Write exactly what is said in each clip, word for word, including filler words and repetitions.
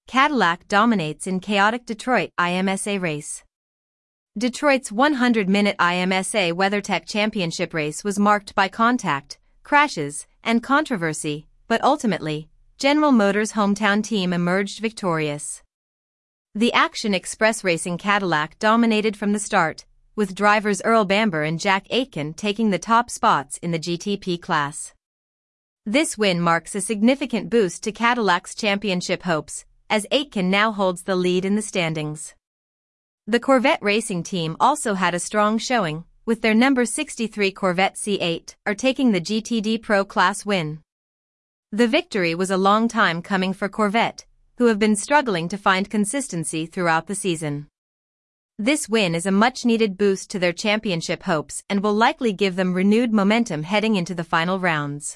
Cadillac dominates in chaotic Detroit I M S A race. Detroit's one hundred minute I M S A WeatherTech Championship race was marked by contact, crashes, and controversy, but ultimately, General Motors' hometown team emerged victorious. The Action Express Racing Cadillac dominated from the start, with drivers Earl Bamber and Jack Aitken taking the top spots in the G T P class. This win marks a significant boost to Cadillac's championship hopes, as Aitken now holds the lead in the standings. The Corvette racing team also had a strong showing, with their number sixty-three Corvette C eight are taking the G T D Pro Class win. The victory was a long time coming for Corvette, who have been struggling to find consistency throughout the season. This win is a much-needed boost to their championship hopes and will likely give them renewed momentum heading into the final rounds.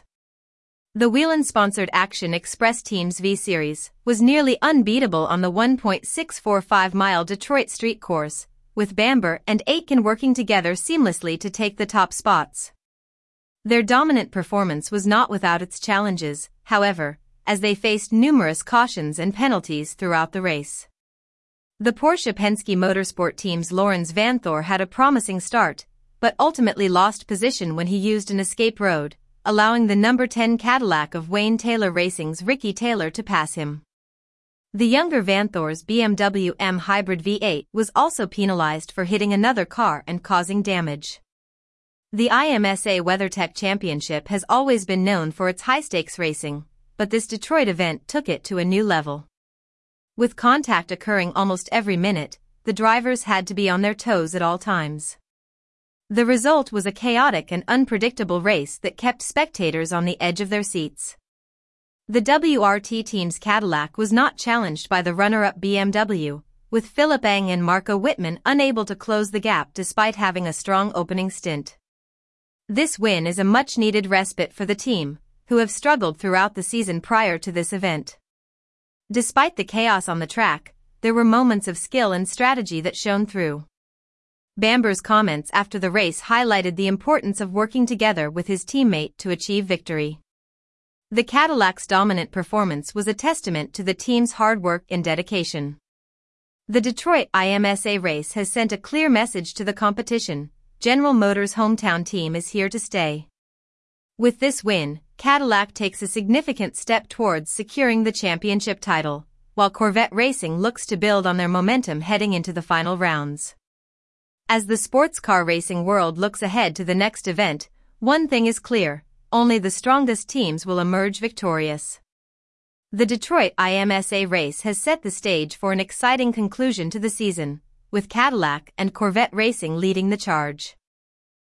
The Whelen-sponsored Action Express Team's V-Series was nearly unbeatable on the one point six four five mile Detroit street course, with Bamber and Aitken working together seamlessly to take the top spots. Their dominant performance was not without its challenges, however, as they faced numerous cautions and penalties throughout the race. The Porsche Penske Motorsport team's Laurens Vanthoor had a promising start, but ultimately lost position when he used an escape road, allowing the number ten Cadillac of Wayne Taylor Racing's Ricky Taylor to pass him. The younger Vanthoor's B M W M Hybrid V eight was also penalized for hitting another car and causing damage. The I M S A WeatherTech Championship has always been known for its high-stakes racing, but this Detroit event took it to a new level. With contact occurring almost every minute, the drivers had to be on their toes at all times. The result was a chaotic and unpredictable race that kept spectators on the edge of their seats. The W R T team's Cadillac was not challenged by the runner-up B M W, with Philipp Eng and Marco Wittmann unable to close the gap despite having a strong opening stint. This win is a much-needed respite for the team, who have struggled throughout the season prior to this event. Despite the chaos on the track, there were moments of skill and strategy that shone through. Bamber's comments after the race highlighted the importance of working together with his teammate to achieve victory. The Cadillac's dominant performance was a testament to the team's hard work and dedication. The Detroit I M S A race has sent a clear message to the competition: General Motors' hometown team is here to stay. With this win, Cadillac takes a significant step towards securing the championship title, while Corvette Racing looks to build on their momentum heading into the final rounds. As the sports car racing world looks ahead to the next event, one thing is clear: only the strongest teams will emerge victorious. The Detroit I M S A race has set the stage for an exciting conclusion to the season, with Cadillac and Corvette Racing leading the charge.